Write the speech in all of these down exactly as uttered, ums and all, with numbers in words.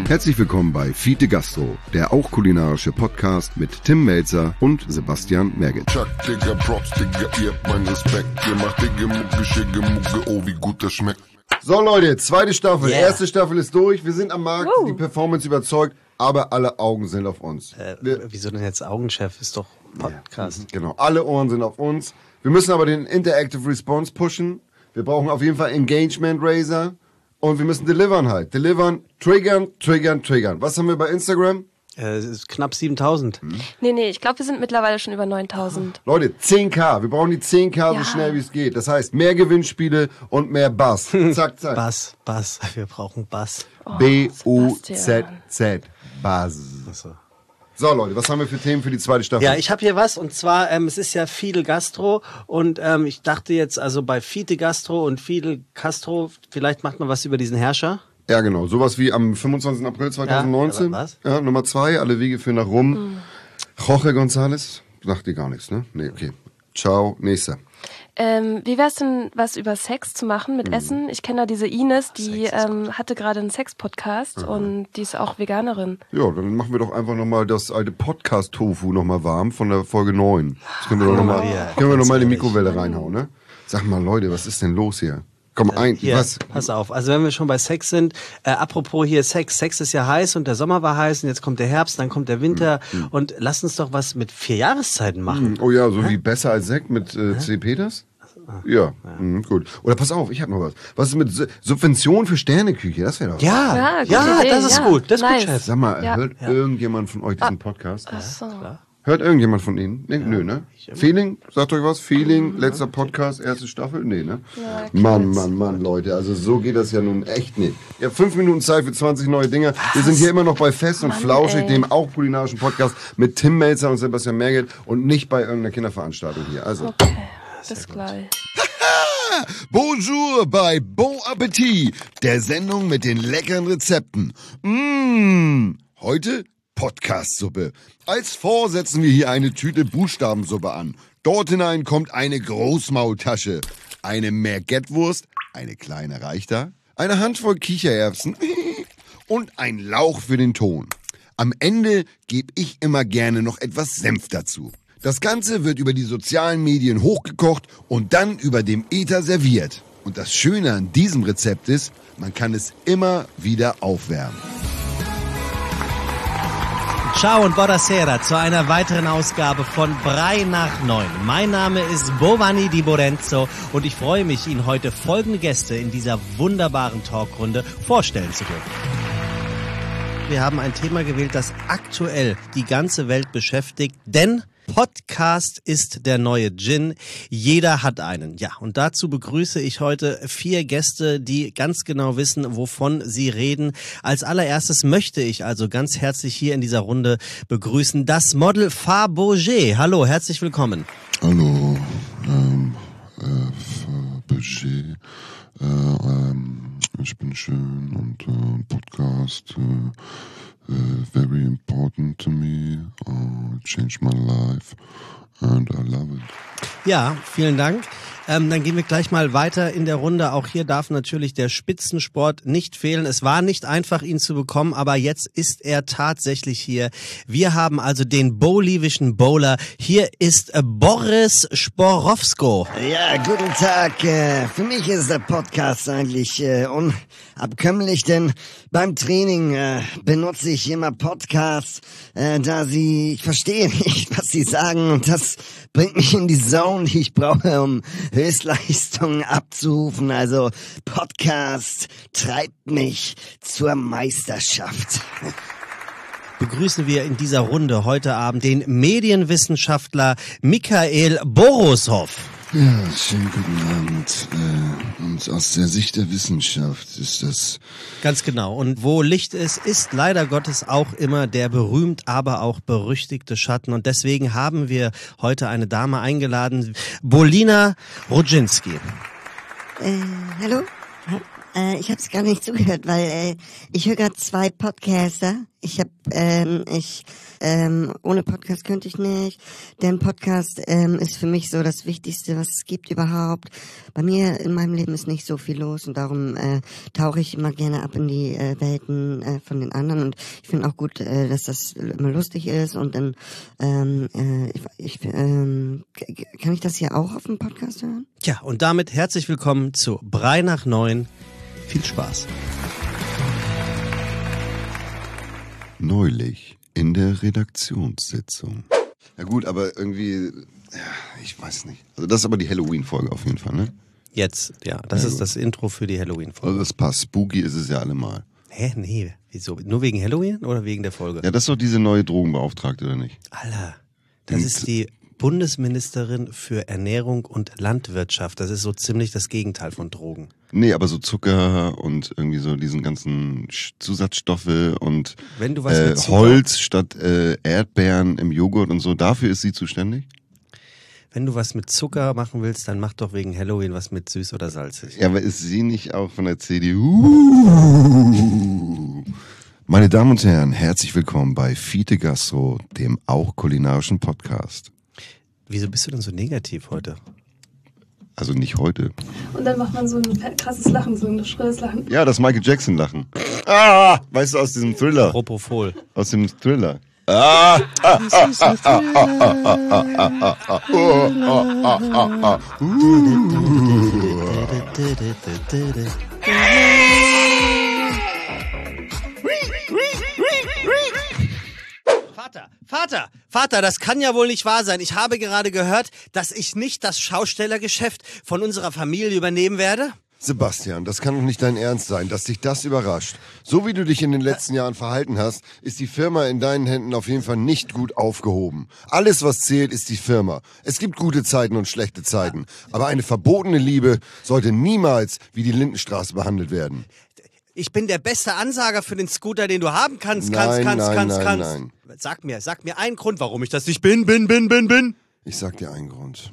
Herzlich willkommen bei Fiete Gastro, der auch kulinarische Podcast mit Tim Melzer und Sebastian Merget. Chuck, Digga, Props, Digga, ihr habt meinen Respekt. Ihr macht Digga, Mucke, Schicke, Mucke, oh, wie gut das schmeckt. So Leute, zweite Staffel, Yeah. erste Staffel ist durch, wir sind am Markt, Woo. die Performance überzeugt, aber alle Augen sind auf uns. Äh, Wir, wieso denn jetzt Augenchef? Ist doch Podcast. genau, alle Ohren sind auf uns. Wir müssen aber den Interactive Response pushen. Wir brauchen auf jeden Fall Engagement Raiser und wir müssen delivern halt. Delivern, triggern, triggern, triggern. Was haben wir bei Instagram? Äh, es ist knapp siebentausend. Nee, nee, ich glaube, wir sind mittlerweile schon über neuntausend. Leute, zehn K. Wir brauchen die zehn K Ja. so schnell wie es geht. Das heißt, mehr Gewinnspiele und mehr Bass. Zack, zack. Bass, Bass. Wir brauchen Bass. B U Z Sebastian. Z. Bass. Achso. So Leute, was haben wir für Themen für die zweite Staffel? Ja, ich habe hier was und zwar, ähm, es ist ja Fidel Gastro und ähm, ich dachte jetzt, also bei Fiete Gastro und Fidel Castro, vielleicht macht man was über diesen Herrscher. Ja, genau. Sowas wie am fünfundzwanzigsten April zweitausendneunzehn. Ja, was? Ja, Nummer zwei, alle Wege führen nach Rom. Mhm. Jorge González. Sagt dir gar nichts, ne? Nee, okay. Ciao, nächster. Ähm, wie wär's denn, was über Sex zu machen mit Essen? Ich kenne da diese Ines, die ähm, hatte gerade einen Sex-Podcast und die ist auch Veganerin. Ja, dann machen wir doch einfach nochmal das alte Podcast-Tofu nochmal warm von der Folge neun. Das können wir doch nochmal Maria, können wir noch mal in die ganz Mikrowelle reinhauen, ne? Sag mal, Leute, was ist denn los hier? Komm, ein, Hier, was? pass auf. Also wenn wir schon bei Sex sind, äh, apropos hier Sex. Sex ist ja heiß und der Sommer war heiß und jetzt kommt der Herbst, dann kommt der Winter und lass uns doch was mit vier Jahreszeiten machen. Oh ja, so wie Besser als Sekt mit äh, C. Peters? Ja, mhm, gut. Oder pass auf, ich hab noch was. Was ist mit Su- Subvention für Sterneküche? Das wäre doch... Ja, Ja, ja, gute Idee, das ist ja. gut. Das ist Nice. gut, Chef. Sag mal, Ja. hört irgendjemand von euch diesen Podcast? So. Hört irgendjemand von Ihnen? Nee, nö, ne? Feeling? Sagt euch was? Feeling, letzter Podcast, erste Staffel? Nee, ne? Mann, Mann, Mann, Leute. Also so geht das ja nun echt nicht. Ihr habt fünf Minuten Zeit für zwanzig neue Dinge. Wir sind hier immer noch bei Fest und Mann, Flauschig, ey. dem auch kulinarischen Podcast mit Tim Melzer und Sebastian Merget und nicht bei irgendeiner Kinderveranstaltung hier. Also. Okay, bis gleich. Bonjour bei Bon Appetit, der Sendung mit den leckeren Rezepten. Mmh, heute Podcastsuppe. Als Vor setzen wir hier eine Tüte Buchstabensuppe an. Dort hinein kommt eine Großmaultasche, eine Merguettewurst, eine kleine reicht da, eine Handvoll Kichererbsen und ein Lauch für den Ton. Am Ende gebe ich immer gerne noch etwas Senf dazu. Das Ganze wird über die sozialen Medien hochgekocht und dann über dem Äther serviert. Und das Schöne an diesem Rezept ist, man kann es immer wieder aufwärmen. Ciao und buonasera zu einer weiteren Ausgabe von Brei nach neun. Mein Name ist Bovani Di Borenzo und ich freue mich, Ihnen heute folgende Gäste in dieser wunderbaren Talkrunde vorstellen zu dürfen. Wir haben ein Thema gewählt, das aktuell die ganze Welt beschäftigt, denn Podcast ist der neue Gin. Jeder hat einen. Ja, und dazu begrüße ich heute vier Gäste, die ganz genau wissen, wovon sie reden. Als allererstes möchte ich also ganz herzlich hier in dieser Runde begrüßen das Model Fabergé. Hallo, herzlich willkommen. Hallo, ähm, äh, Fabergé, äh, ähm, ich bin schön und äh, Podcast, äh, Uh, very important to me, uh, changed my life and I love it. Ja, vielen Dank. Ähm, dann gehen wir gleich mal weiter in der Runde. Auch hier darf natürlich der Spitzensport nicht fehlen. Es war nicht einfach, ihn zu bekommen, aber jetzt ist er tatsächlich hier. Wir haben also den bolivischen Bowler. Hier ist äh, Boris Sporowsko. Ja, guten Tag. Äh, Für mich ist der Podcast eigentlich äh, unabkömmlich, denn beim Training äh, benutze ich immer Podcasts, äh, da sie, ich verstehe nicht, was sie sagen und das bringt mich in die Zone, die ich brauche, um Höchstleistungen abzurufen. Also Podcast treibt mich zur Meisterschaft. Begrüßen wir in dieser Runde heute Abend den Medienwissenschaftler Michael Boroshoff. Ja, schönen guten Abend. Äh, und aus der Sicht der Wissenschaft ist das... Ganz genau. Und wo Licht ist, ist leider Gottes auch immer der berühmt, aber auch berüchtigte Schatten. Und deswegen haben wir heute eine Dame eingeladen, Bolina Rodzinski. Äh, hallo? Äh, ich habe es gar nicht zugehört, weil äh, ich höre gerade zwei Podcaster. Ich habe, ähm, ich, ähm, ohne Podcast könnte ich nicht, denn Podcast ähm, ist für mich so das Wichtigste, was es gibt überhaupt. Bei mir in meinem Leben ist nicht so viel los und darum äh, tauche ich immer gerne ab in die äh, Welten äh, von den anderen und ich finde auch gut, äh, dass das immer lustig ist und dann, ähm, äh, ich, ich ähm, kann ich das hier auch auf dem Podcast hören? Tja, und damit herzlich willkommen zu Brei nach neun. Viel Spaß. Neulich in der Redaktionssitzung. Ja gut, aber irgendwie, ja, ich weiß nicht. Also das ist aber die Halloween-Folge auf jeden Fall, ne? Jetzt, ja, das Ja, ist gut. das Intro für die Halloween-Folge. Also das passt. Spooky ist es ja allemal. Hä, nee, wieso? Nur wegen Halloween oder wegen der Folge? Ja, das ist doch diese neue Drogenbeauftragte, oder nicht? Alter, das Und- ist die Bundesministerin für Ernährung und Landwirtschaft. Das ist so ziemlich das Gegenteil von Drogen. Nee, aber so Zucker und irgendwie so diesen ganzen Sch- Zusatzstoffe und Wenn du was äh, mit Zucker- Holz statt äh, Erdbeeren im Joghurt und so, dafür ist sie zuständig? Wenn du was mit Zucker machen willst, dann mach doch wegen Halloween was mit süß oder salzig. Ja, aber ist sie nicht auch von der C D U? Meine Damen und Herren, herzlich willkommen bei Fiete Gastro, dem auch kulinarischen Podcast. Wieso bist du denn so negativ heute? Also nicht heute. Und dann macht man so ein krasses Lachen, so ein schrilles Lachen. Ja, das Michael Jackson Lachen. Ah, weißt du, aus diesem Thriller. Propofol. Aus dem Thriller. Ah, ah, ah, ah, ah, ah, ah, ah, ah, ah, oh, ah, ah, ah, ah. Vater, Vater, Vater, das kann ja wohl nicht wahr sein. Ich habe gerade gehört, dass ich nicht das Schaustellergeschäft von unserer Familie übernehmen werde. Sebastian, das kann doch nicht dein Ernst sein, dass dich das überrascht. So wie du dich in den letzten Jahren verhalten hast, ist die Firma in deinen Händen auf jeden Fall nicht gut aufgehoben. Alles, was zählt, ist die Firma. Es gibt gute Zeiten und schlechte Zeiten. Aber eine verbotene Liebe sollte niemals wie die Lindenstraße behandelt werden. Ich bin der beste Ansager für den Scooter, den du haben kannst, kannst, Nein, kannst, nein, kannst, nein, kannst. nein. Sag mir, sag mir einen Grund, warum ich das nicht bin, bin, bin, bin, bin. Ich sag dir einen Grund.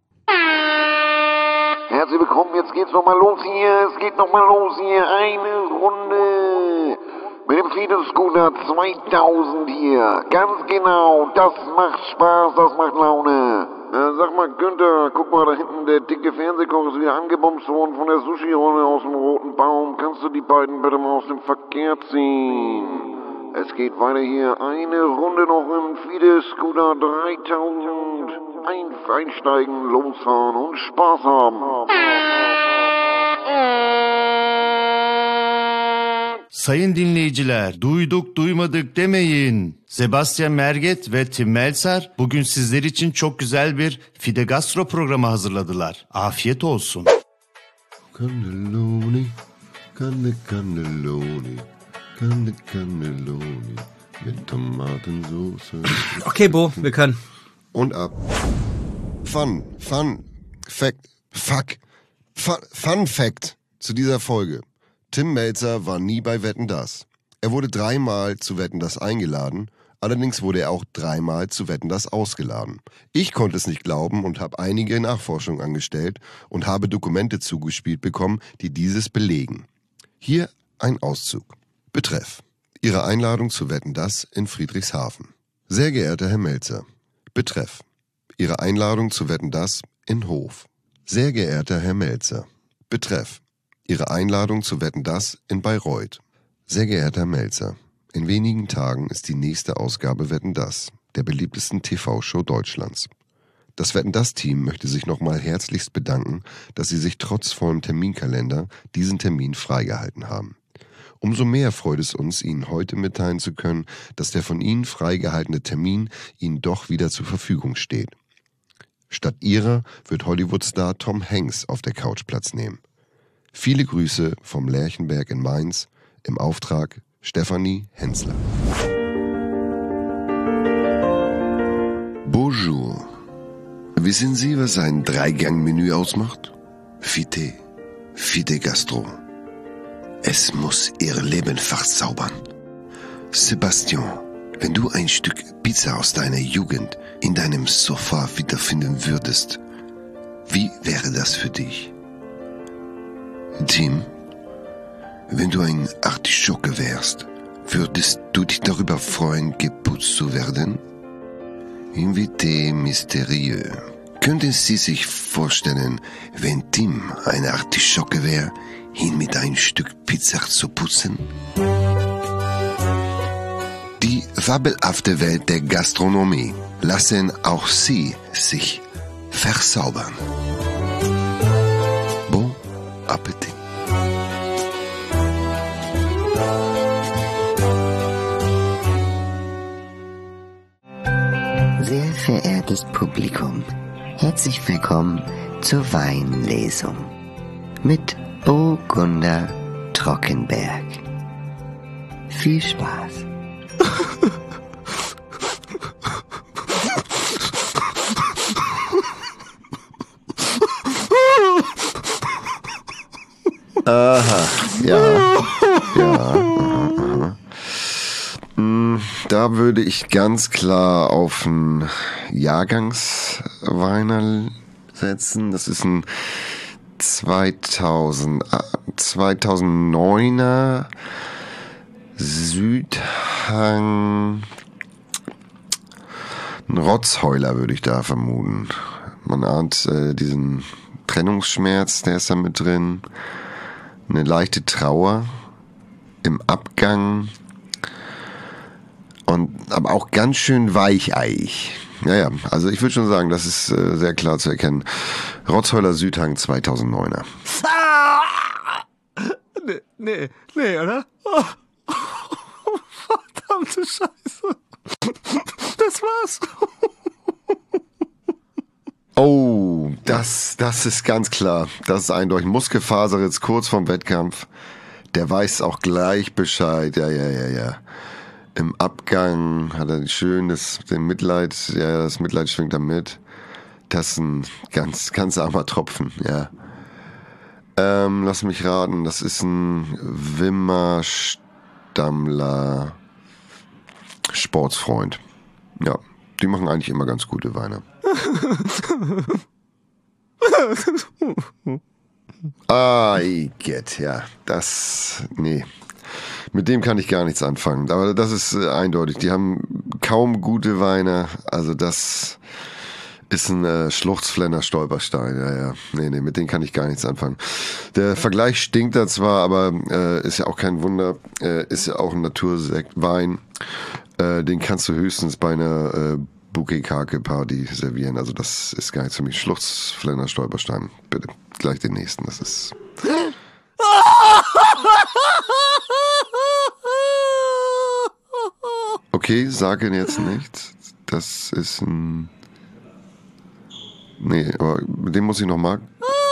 Herzlich willkommen, jetzt geht's nochmal los hier, es geht nochmal los hier, eine Runde mit dem Fiete-Scooter zweitausend hier, ganz genau, das macht Spaß, das macht Laune. Äh, sag mal, Günther, guck mal, da hinten, der dicke Fernsehkoch ist wieder angebumst worden von der Sushi-Rolle aus dem Roten Baum, kannst du die beiden bitte mal aus dem Verkehr ziehen? Es geht weiter hier, eine Runde noch im Fiete-Scooter dreitausend. Ein, einsteigen, losfahren und Spaß haben. Sayın dinleyiciler, duyduk duymadık demeyin. Sebastian Merget ve Tim Melzer bugün sizler için çok güzel bir Fide Gastro programı hazırladılar. Afiyet olsun. Cannelloni, canne cannelloni, canne cannelloni mit Tomatensauce. Okay, Bo, wir können. Und ab. Fun, Fun, Fact, Fuck, Fun, Fun Fact zu dieser Folge. Tim Melzer war nie bei Wetten, dass. Er wurde dreimal zu Wetten, dass eingeladen, allerdings wurde er auch dreimal zu Wetten, dass ausgeladen. Ich konnte es nicht glauben und habe einige Nachforschungen angestellt und habe Dokumente zugespielt bekommen, die dieses belegen. Hier ein Auszug. Betreff: Ihre Einladung zu Wetten, dass in Friedrichshafen. Sehr geehrter Herr Melzer. Betreff: Ihre Einladung zu Wetten, dass in Hof. Sehr geehrter Herr Melzer. Betreff: Ihre Einladung zu Wetten, dass in Bayreuth. Sehr geehrter Herr Melzer, in wenigen Tagen ist die nächste Ausgabe Wetten, dass, der beliebtesten T V-Show Deutschlands. Das Wetten, dass-Team möchte sich nochmal herzlichst bedanken, dass Sie sich trotz vollem Terminkalender diesen Termin freigehalten haben. Umso mehr freut es uns, Ihnen heute mitteilen zu können, dass der von Ihnen freigehaltene Termin Ihnen doch wieder zur Verfügung steht. Statt Ihrer wird Hollywood-Star Tom Hanks auf der Couch Platz nehmen. Viele Grüße vom Lerchenberg in Mainz, im Auftrag Stefanie Hensler. Bonjour. Wissen Sie, was ein Dreigang-Menü ausmacht? Fiete, Fiete Gastro. Es muss Ihr Leben verzaubern. Sebastian, wenn du ein Stück Pizza aus deiner Jugend in deinem Sofa wiederfinden würdest, wie wäre das für dich? Tim, wenn du ein Artischocke wärst, würdest du dich darüber freuen, geputzt zu werden? Invité mystérieux. Könnten Sie sich vorstellen, wenn Tim eine Artischocke wäre, ihn mit ein Stück Pizza zu putzen? Die fabelhafte Welt der Gastronomie lassen auch Sie sich verzaubern. Bon Appetit. Sehr verehrtes Publikum, herzlich willkommen zur Weinlesung mit Burgunder Trockenberg. Viel Spaß. Aha, ja, ja, aha, aha. Da würde ich ganz klar auf einen Jahrgangsweiner setzen. Das ist ein zweitausend, zweitausenddneuner Südhang, ein Rotzheuler würde ich da vermuten. Man ahnt äh, diesen Trennungsschmerz, der ist da mit drin. Eine leichte Trauer im Abgang und aber auch ganz schön weicheig. Ja, ja, also ich würde schon sagen, das ist äh, sehr klar zu erkennen. Rotzheuler Südhang zweitausenddneuner. Nee, nee, nee, oder? Oh, oh, verdammte Scheiße. Das war's. Oh, das, das ist ganz klar. Das ist eindeutig. Muskelfaserritz kurz vorm Wettkampf. Der weiß auch gleich Bescheid. Ja, ja, ja, ja. Im Abgang hat er schön das, den Mitleid, ja, das Mitleid schwingt da mit. Das ist ein ganz, ganz armer Tropfen, ja. Ähm, lass mich raten, das ist ein Wimmer Stammler Sportsfreund. Ja, die machen eigentlich immer ganz gute Weine. Ah, I get, ja. Das, nee. Mit dem kann ich gar nichts anfangen. Aber das ist äh, eindeutig. Die haben kaum gute Weine. Also das ist ein äh, Schluchzflenner Stolperstein. Ja, ja. Nee, nee, mit denen kann ich gar nichts anfangen. Der Vergleich stinkt da zwar, aber äh, ist ja auch kein Wunder. Äh, ist ja auch ein Natursektwein. Äh, den kannst du höchstens bei einer äh, Bouquet-Kake-Party servieren. Also das ist gar nichts für mich. Schluchzflenner Stolperstein. Bitte, gleich den nächsten. Das ist... Okay, sage jetzt nichts. Das ist ein... Nee, aber mit dem muss ich noch mal...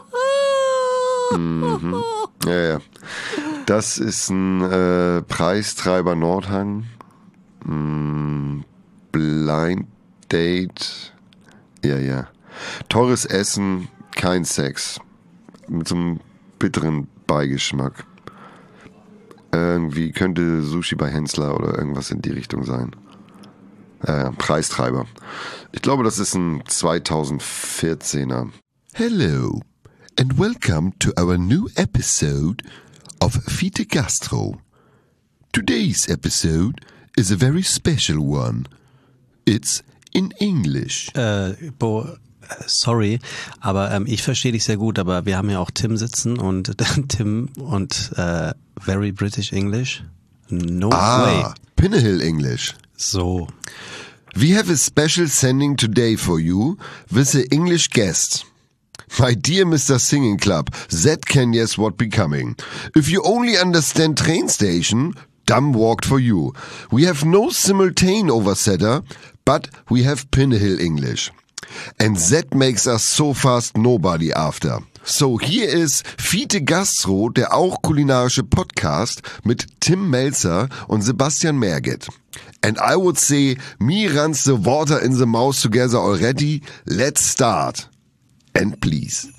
Mhm. Ja, ja. Das ist ein äh, Preistreiber Nordhang. Mm, Blind Date. Ja, ja. Teures Essen, kein Sex. Mit so einem bitteren Beigeschmack. Irgendwie könnte Sushi bei Hensler oder irgendwas in die Richtung sein. Äh, Preistreiber. Ich glaube, das ist ein zweitausendvierzehner. Hello and welcome to our new episode of Fide Gastro. Today's episode is a very special one. It's in English. Äh, Bo, sorry, aber ähm, ich verstehe dich sehr gut, aber wir haben ja auch Tim sitzen und Tim und äh, very British English. No ah, way. Pinnahill English. So. We have a special sending today for you with an English guest. My dear Mister Singing Club, that can guess what becoming. If you only understand train station, dumb walked for you. We have no simultane oversetter, but we have Pinnahill English. And that makes us so fast nobody after. So here is Fide Gastro, der auch kulinarische Podcast mit Tim Melzer und Sebastian Merget. And I would say, me runs the water in the mouth together already. Let's start. And please.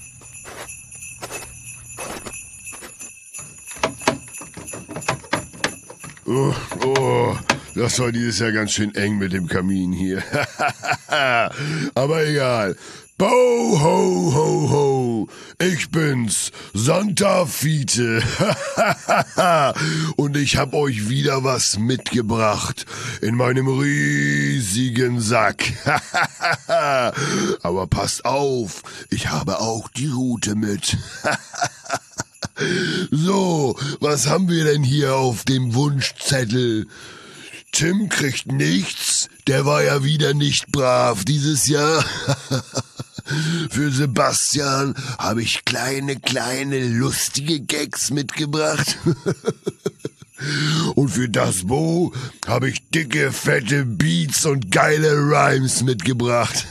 Oh, oh, das war dieses Jahr ganz schön eng mit dem Kamin hier. Aber egal. Bo, ho, ho, ho, ich bin's, Santa Fiete. Und ich hab euch wieder was mitgebracht in meinem riesigen Sack. Aber passt auf, ich habe auch die Rute mit. So, was haben wir denn hier auf dem Wunschzettel? Tim kriegt nichts, der war ja wieder nicht brav dieses Jahr. Für Sebastian habe ich kleine, kleine, lustige Gags mitgebracht. Und für das Bo habe ich dicke, fette Beats und geile Rhymes mitgebracht.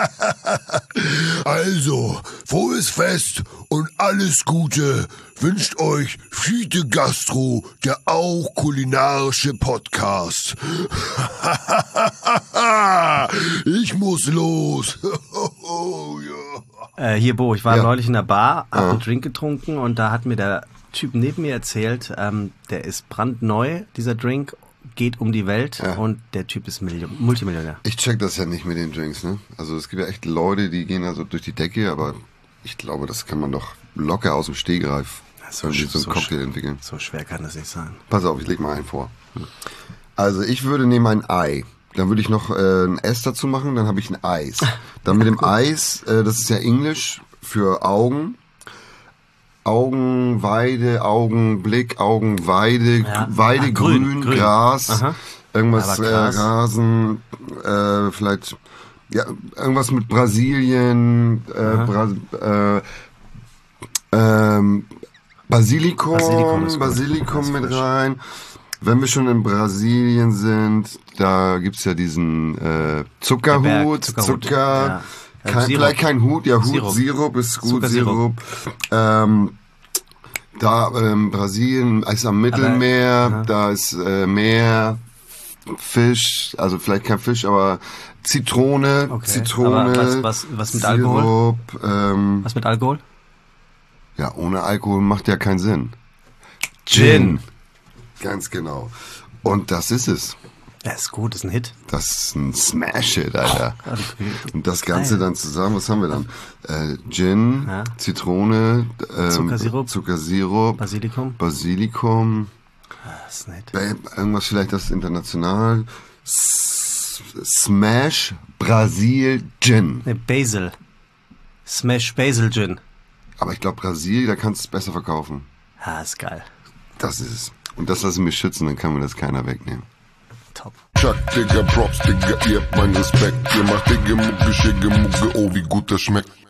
Also, frohes Fest und alles Gute wünscht euch Fiete Gastro, der auch kulinarische Podcast. Ich muss los. Äh, hier, Bo, ich war Ja. neulich in der Bar, hab Ja. einen Drink getrunken und da hat mir der Typ neben mir erzählt, ähm, der ist brandneu, dieser Drink, geht um die Welt Ja. und der Typ ist Million- Multimillionär. Ich check das ja nicht mit den Drinks, ne? Also es gibt ja echt Leute, die gehen da so durch die Decke, aber ich glaube, das kann man doch locker aus dem Stegreif So so, sch- so einen so Cocktail sch- entwickeln. So schwer kann das nicht sein. Pass auf, ich leg mal einen vor. Also ich würde nehmen ein Ei. Dann würde ich noch äh, ein S dazu machen, dann habe ich ein Eis. Dann mit dem Eis, äh, das ist ja Englisch für Augen. Augenweide, Augenblick, Augenweide, Ja. Weide, Ah, grün, grün, grün. Gras, Aha. irgendwas, Aber äh, Gras. Rasen, äh, vielleicht, ja, irgendwas mit Brasilien, äh, Bra äh, ähm, Basilikum, Basilikum ist gut. Basilikum Das ist mit frisch. rein. Wenn wir schon in Brasilien sind, da gibt's ja diesen äh, Zuckerhut, Der Berg, Zuckerhut, Zucker, ja. Äh, kein, Sirup. vielleicht kein Hut, ja Hut, Sirup. Sirup, ist gut, Zuckersirup. Sirup. Ähm, da ähm, Brasilien ist am Mittelmeer, Aber, ja. da ist äh, Meer, Fisch, also vielleicht kein Fisch, aber Zitrone, Okay. Zitrone, Aber was- was- was mit Alkohol? Sirup, ähm, Was mit Alkohol? ja, ohne Alkohol macht ja keinen Sinn. Gin. Ganz genau. Und das ist es. Ja, ist gut, ist ein Hit. Das ist ein Smash-Hit, Alter. Oh, Und das Ganze dann zusammen, was haben wir dann? Äh, Gin, Ja. Zitrone, ähm, Zuckersirup. Zuckersirup, Basilikum. Basilikum, Das ist nett. äh, irgendwas vielleicht das international. S Smash Brasil Gin. Ne, Basil. Smash Basil Gin. Aber ich glaube Brasil, da kannst du es besser verkaufen. Ah, ist geil. Das ist es. Und das lassen wir schützen, dann kann mir das keiner wegnehmen. Top. Chuck, Digga, Props, Digga, ihr habt meinen Respekt. Ihr macht Digga, Mucke, Schicke, Mucke, oh, wie gut das schmeckt.